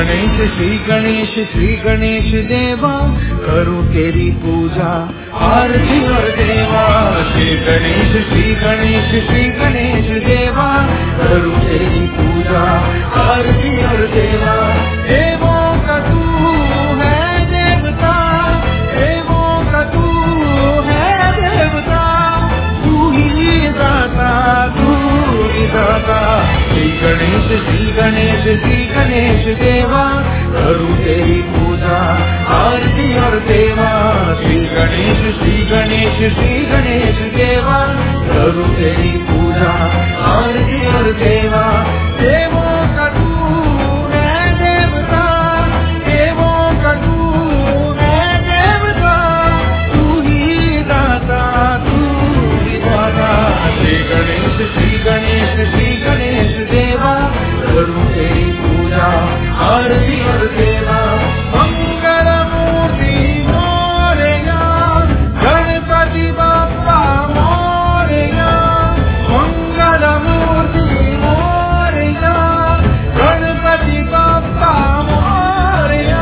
श्री गणेश देवा करूं तेरी पूजा आरती और देवा। श्री गणेश देवा करूं तेरी पूजा आरती और देवा। देवों का तू है देवता, देवों का तू है देवता, तू ही दाता, तू ही दाता। श्री गणेश देवा करूं तेरी पूजा आरती और देवा। श्री गणेश देवा करूं तेरी पूजा आरती और देवा। देवों का तू है देवता, देवों का तू है देवता, तू ही दाता, तू ही दाता। श्री गणेश देवा करूं तेरी पूजा आरती और देवा। मंगल मूर्ति मोरया गणपति बप्पा मोरया, मंगल मूर्ति मोरया गणपति बप्पा मोरया।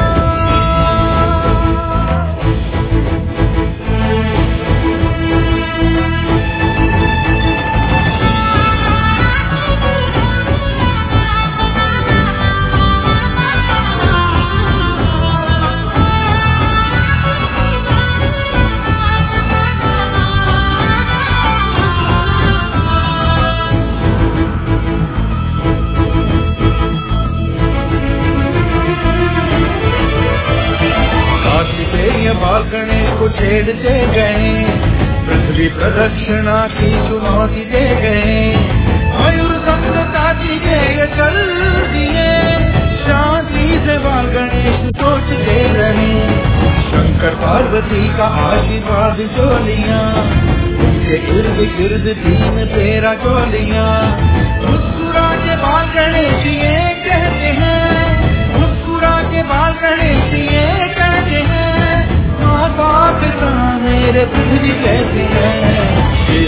बाल गणेश को छेड़ते गए, पृथ्वी प्रदक्षिणा की चुनौती दे गए। मयूर संगता दिए चल दिए, शांति से बाल गणेश सोचते रहे। शंकर पार्वती का आशीर्वाद जो लिया, उनके इर्द गिर्द तीन तेरा चोलियां। मुस्कुरा के बाल गणेश ये कहते हैं, मुस्कुरा के बाल गणेश ये कहते हैं, माता पिता मेरे पृथ्वी कहते हैं। श्री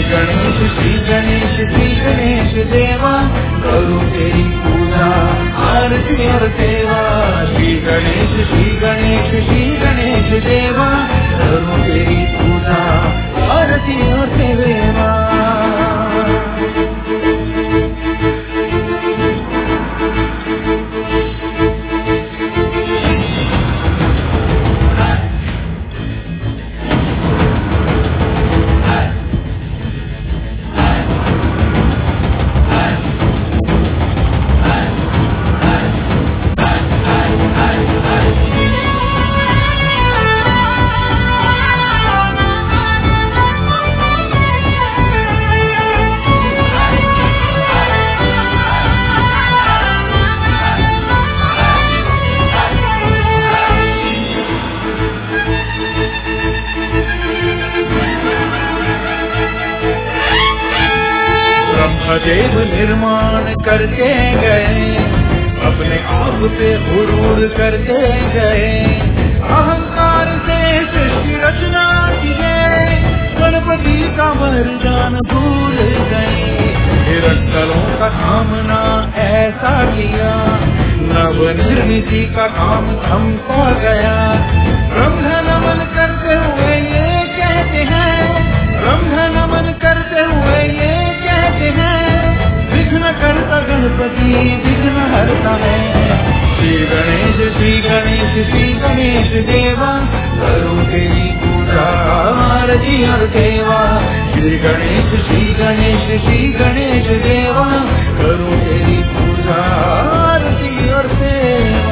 गणेश देवा करूं तेरी पूजा आरती और देवा। श्री गणेश देवा करूं तेरी पूजा आरती और देवा। देव निर्माण करते गए, अपने आप पे गुरूर करते गए। अहंकार से सृष्टि रचना की है, गणपति का वरदान भूल गए। हिरण्यलों का सामना ऐसा किया, नव निर्मिति का काम थमता गया। ब्रह्म नमन करते हुए ये कहते हैं, ब्रह्म नमन करते हुए ये कहते हैं, विघ्न करता गणपति विघ्न हरता है। श्री गणेश देवा करूं तेरी पूजा आरती और देवा। श्री गणेश देवा करूं तेरी पूजा आरती और देवा।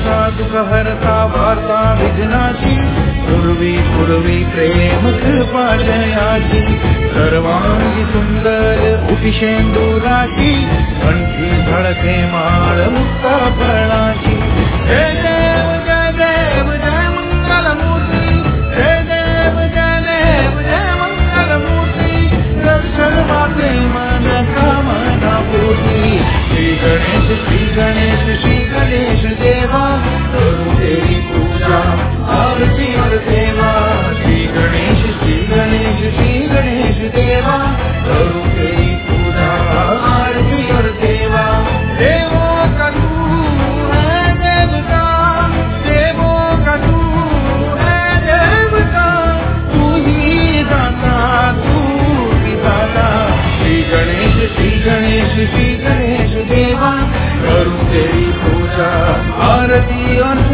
करता दुख हरता वार्ता विघ्नाची पूर्वी पूर्वी प्रेम कृपा जयाची सर्वांगी सुंदर उठी शेंदुराची कंठी झळके माळ मुक्ता फळाची जय देव जय देव जय मंगलमूर्ती जय देव जय देव जय मंगलमूर्ती दर्शन माते मन कामना पूर्ती श्री गणेश देवा करू तेरी पूजा आरती और सेवा श्री गणेश देवा करू तेरी पूजा आरती और सेवा देवों का तू है देवता देवों का तू है देवता तू ही दाता तू विधाता श्री गणेश देवा करूं तेरी पूजा आरती और